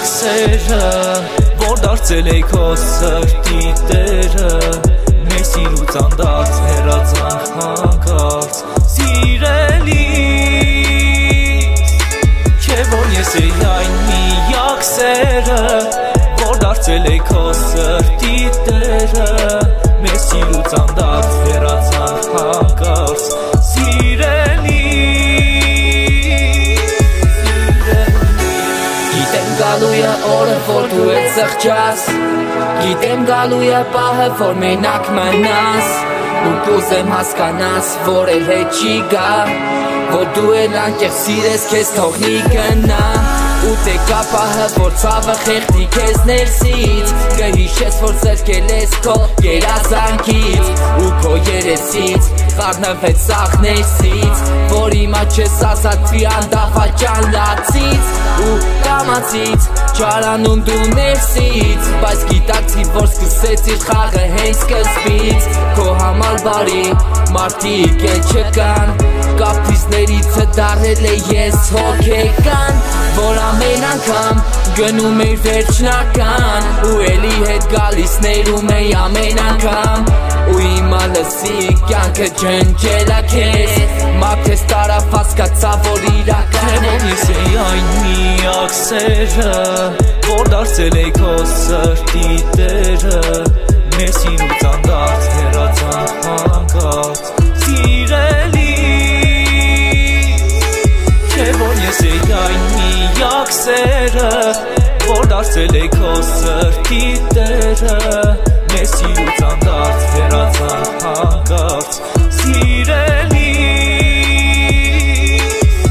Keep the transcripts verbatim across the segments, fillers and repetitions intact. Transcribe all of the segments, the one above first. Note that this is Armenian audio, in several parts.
սերը, որ դարձել էի քո սրտի տերը, մեր սիրուց անդարձ հեռացանք հանկարծ, սիրելիս, չէ որ ես էի այն միակ սերը, որ դարձել էի քո սրտի տերը, մեր սիրուց անդարձ հեռացանք հանկարծ, Գալու է օրը, որ դու էլ սղճաս Գիտեմ գալու է պահը, որ մենակ մնաս Ու կուզեմ հասկանաս, որ էլ հետ չի գա Որ դու էլ անկեղ սիրես, կեզ թողնի գնա Ու տեկա պահը, որ ծավը խեղդի կեզ ներսից Կհիշես, որ զրկել ես քո երազանքից Ու քո երեսից, խառնվեց սաղ ներսից Որ իմա չես ասացվի անդավաճան լացից Ու կամացից, չարանում դու ներսից Բայց գիտակցի, որ սկսեցիր խաղը հենց սկզբից Քո համար բարի, մարդիկ էլ չկան Կապրիզներիցը դարել է ես հոգեկան Որ ամեն անգամ գնում էր վերջնական Ու էլի հետ գալիս ներում էի ամեն անգամ Ու իմա լսի կյանքը ջնջելա քեզ Մաքրես տարավ հասկացա, որ իրական է Ես էի այն միակ սերը, որ դարձել էի քո սրտի տերը Մեր սիրուց անդարձ հեռացանք հանկարծ, սիրելիս Չէ որ ես էի այն միակ սերը, որ դարձել էի քո սրտի տերը Մեր սիրուց անդարձ հեռացանք հանկարծ, սիրելիս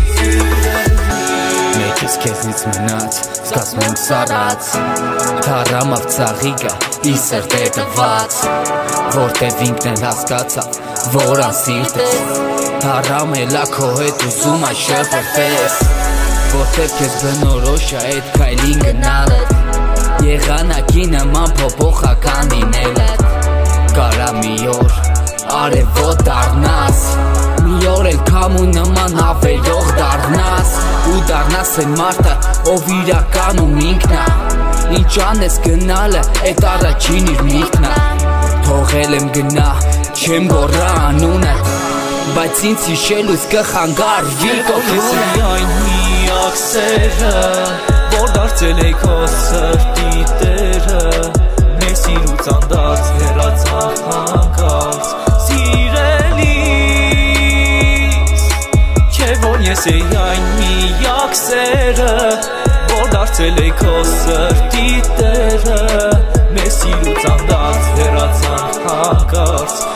Մեկից քեզնից մնաց, զգացում եմ սառած Թառամավ ծաղիկը, ի սրտ է տված Որտև ինքն էլ հասկացավ, որ անսիրտ ես Թառամ էլա քո հետ ուզում այ շպրտես Որտև քեզ բնորոշ է էդ քայլին գնալը Եղանակի նման փոփոխական լինելը Կարա մի օր արևոտ դառնաս Մի օր էլ քամու նման հավերող դառնաս Ու դառնաս այն մարդը, ով իրականում ինքնա Ինչ անես գնալը, էդ առաջին իր միտքնա Թողել եմ գնա, չեմ գոռա անունը Բայց ինձ հիշելուց կխանգարվի Ես էի այն միակ սերը, որ դարձել էի քո սրտի տերը Մեր սիրուց անդարձ հեռացանք հանկարծ, սիրելիս Չէ որ ես էի այն միակ սերը, որ դարձել էի քո սրտի տերը Մեր սիրուց անդարձ հեռացանք հանկարծ